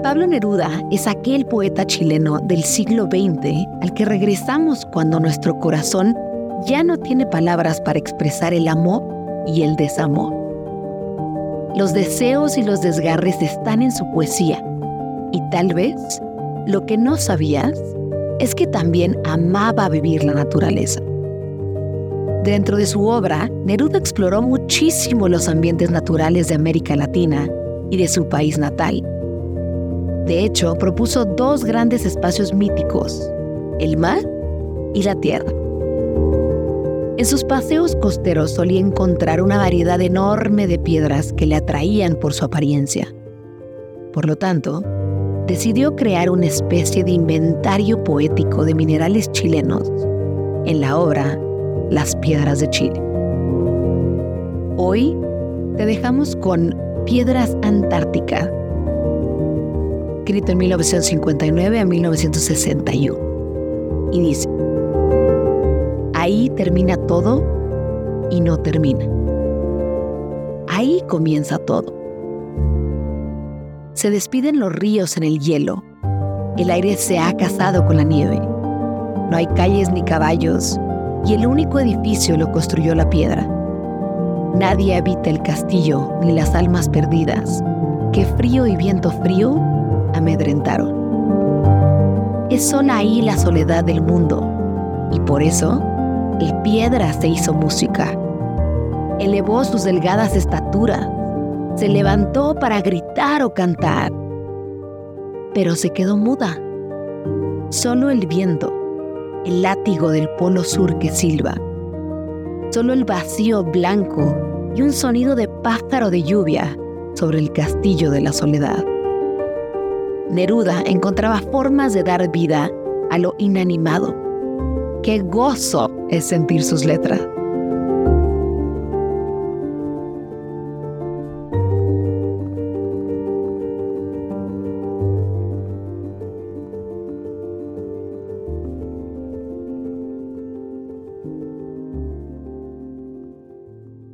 Pablo Neruda es aquel poeta chileno del siglo XX al que regresamos cuando nuestro corazón ya no tiene palabras para expresar el amor y el desamor. Los deseos y los desgarres están en su poesía, y tal vez lo que no sabías es que también amaba vivir la naturaleza. Dentro de su obra, Neruda exploró muchísimo los ambientes naturales de América Latina y de su país natal. De hecho, propuso dos grandes espacios míticos, el mar y la tierra. En sus paseos costeros solía encontrar una variedad enorme de piedras que le atraían por su apariencia. Por lo tanto, decidió crear una especie de inventario poético de minerales chilenos en la obra Las Piedras de Chile. Hoy te dejamos con Piedras Antárticas, escrito en 1959 a 1961. Y dice: ahí termina todo y no termina. Ahí comienza todo. Se despiden los ríos en el hielo. El aire se ha casado con la nieve. No hay calles ni caballos, y el único edificio lo construyó la piedra. Nadie habita el castillo ni las almas perdidas, que frío y viento frío amedrentaron. Es sola ahí la soledad del mundo, y por eso el piedra se hizo música. Elevó sus delgadas estaturas, se levantó para gritar o cantar, pero se quedó muda. Solo el viento, el látigo del polo sur que silba, solo el vacío blanco y un sonido de pájaro de lluvia sobre el castillo de la soledad. Neruda encontraba formas de dar vida a lo inanimado. ¡Qué gozo es sentir sus letras!